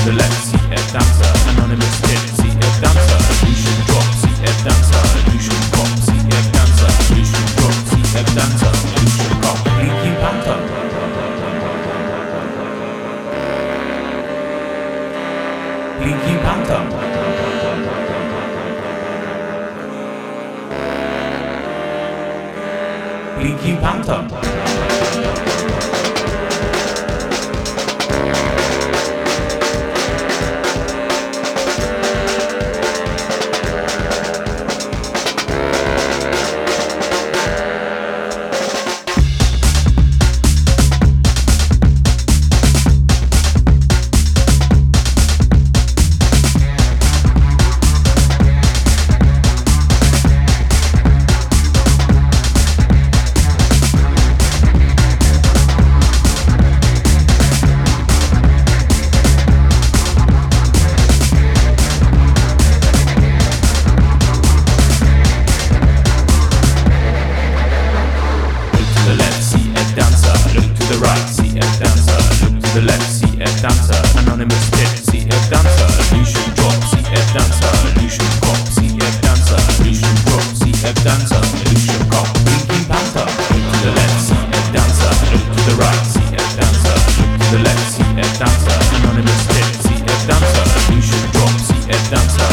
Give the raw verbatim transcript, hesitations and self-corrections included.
the left, C F dancer, anonymous tip, C F dancer, Lucian drop, C F dancer, Lucian pop, C F dancer, Lucian drop, C F dancer, Lucian pop, Blinky Panther. Blinky Panther. Blinky Panther. The left, C F dancer, anonymous tip, C F dancer, Lucian drop, C F dancer, Lucian pop, C F dancer, Lucian drop, C F dancer, Lucian cop, Blinky Panther. Look to the left, C F dancer, look to the right, C F dancer, look to the left, C F dancer, anonymous tip, C F dancer, Lucian drop, C F dancer,